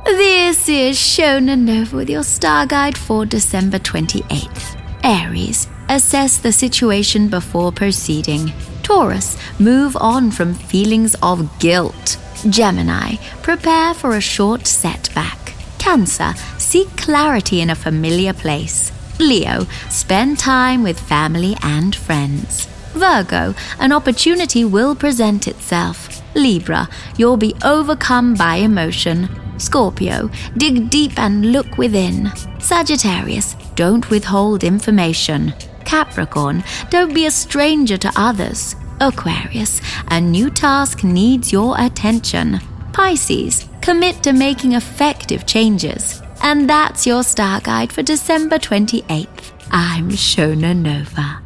This is Shona Nova with your star guide for December 28th. Aries, assess the situation before proceeding. Taurus, move on from feelings of guilt. Gemini, prepare for a short setback. Cancer, seek clarity in a familiar place. Leo, spend time with family and friends. Virgo, an opportunity will present itself. Libra, you'll be overcome by emotion. Scorpio, dig deep and look within. Sagittarius, don't withhold information. Capricorn, don't be a stranger to others. Aquarius, a new task needs your attention. Pisces, commit to making effective changes. And that's your star guide for December 28th. I'm Shona Nova.